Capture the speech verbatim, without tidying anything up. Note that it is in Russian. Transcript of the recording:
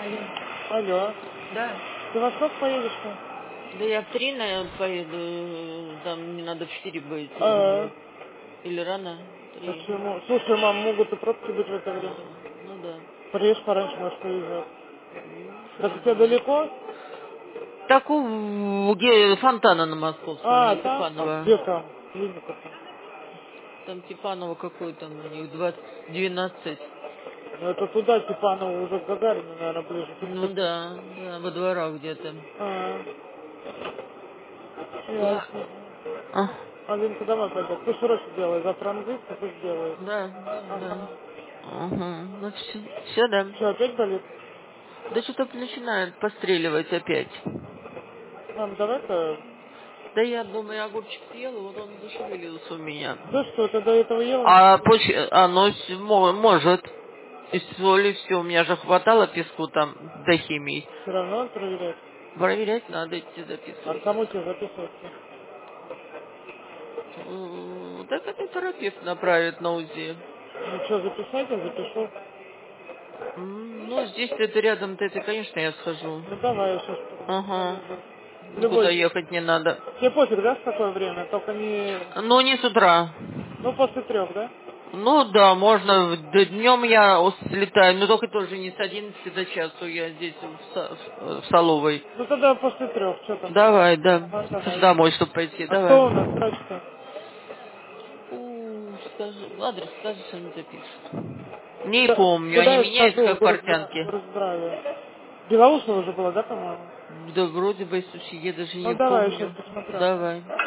Алло. Да. Ты во сколько поедешь-то? Да я в три, наверное, поеду. Там мне надо в четыре быть. А, Или рано? Три. почему? Слушай, мам, могут и пробки быть в это время. Ну да. Приедешь пораньше, может, повезет. Ну, Так не у тебя знаю. далеко? Так у где фонтана на Московском, А, или там? А Типанова. где там? Клиника там. Там Типанова какой там у них, двадцать двенадцать. Ну, это туда, Степанова, уже к Гагарину, наверное, ближе. Ты Ну не- да, да, во дворах где-то. А, ясно. А, Алинка домой пойдет. Пусть уроки делает. Завтра английский, пусть делает. да, да, да. Ага. Ага. Ну все, все, да. Что, опять болит? Да что-то начинает постреливать опять. Мам, давай-ка... Да я думаю, огурчик съела, вот он зашевелился у меня. Да что, ты до этого ела, что А ли? поч- оно с- мо- может. И соли все, у меня же хватало песку там до химии. Все равно надо проверять. Проверять надо идти А записываться. кому тебе записываться? М, Так это терапевт направит на УЗИ. Ну что, записать, я запишу. М, Ну, здесь это рядом-то, это, конечно, я схожу. Ну давай, я сейчас Ага. проверю. В Никуда любой... ехать не надо. Тебе пофиг, да, в какое время? Только не... Ну, не с утра. Ну, после трех, да? Ну да, можно. Днем я ус- слетаю, но только тоже не с одиннадцати до часу я здесь в, Со- в в Соловой. Ну тогда после трех, что там? Давай, да. Ага, давай. Домой, чтобы пойти. А Давай. кто у нас врач-то? У, скажи, адрес скажи, что не запишут. Не Куда, помню, куда они я меняются скажу в как Горздра- в портянки. Горздраве? Белоусова уже была, да, по-моему? Да вроде бы, слушай, я даже Ну не давай, я сейчас помню. посмотрю. Давай.